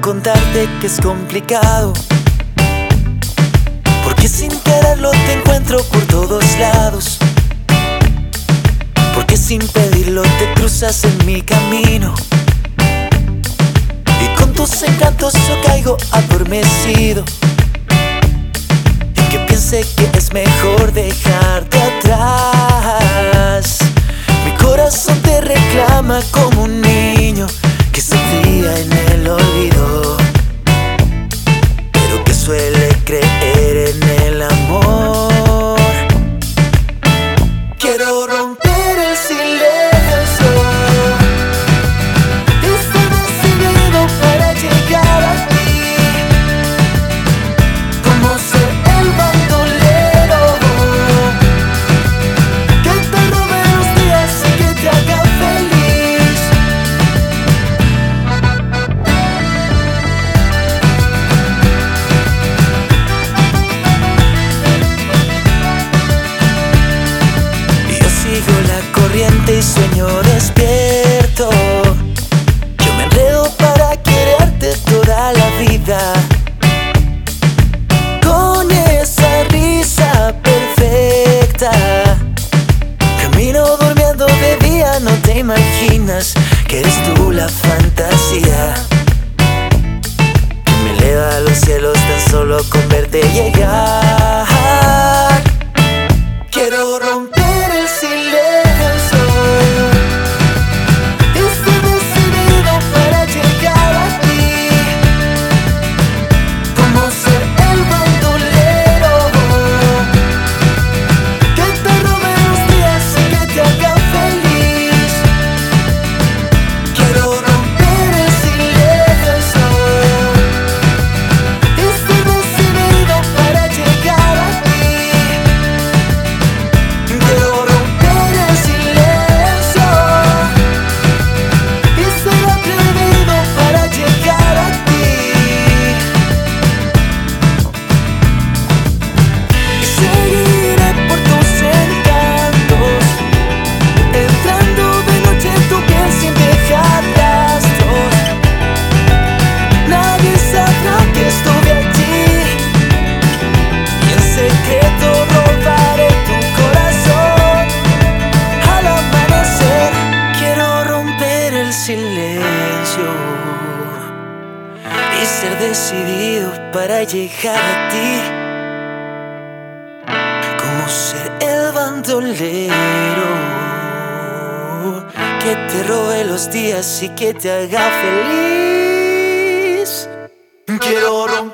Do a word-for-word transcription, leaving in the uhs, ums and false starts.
contarte que es complicado, porque sin quererlo te encuentro por todos lados, porque sin pedirlo te cruzas en mi camino, y con tus encantos yo caigo adormecido, y que piense que es mejor dejarte atrás. Mi corazón te reclama como un niño que se cría en el olvido, pero que suele creer en el amor. Quiero romper el silencio, estoy decidido para llegar a ti, como ser el bandolero que te robe los días y que te haga feliz. Sigo la corriente y sueño despierto. Yo me enredo para quererte toda la vida, con esa risa perfecta. Camino durmiendo de día, no te imaginas que eres tú la fantasía que me eleva a los cielos tan solo con verte llegar. Quiero romper el silencio, estoy decidido para llegar a ti, como ser el bandolero que te robe los días y que te haga feliz. Quiero romper el silencio, estoy decidido para llegar a ti. Quiero romper el silencio y ser atrevido para llegar a ti, y seguiré por tus encantos, entrando de noche en tu piel sin dejar rastros. Nadie sabrá que estuve allí, y en secreto robaré tu corazón al amanecer. Quiero romper el silencio y ser decidido para llegar a ti, como ser el bandolero que te robe los días y que te haga feliz. Quiero romper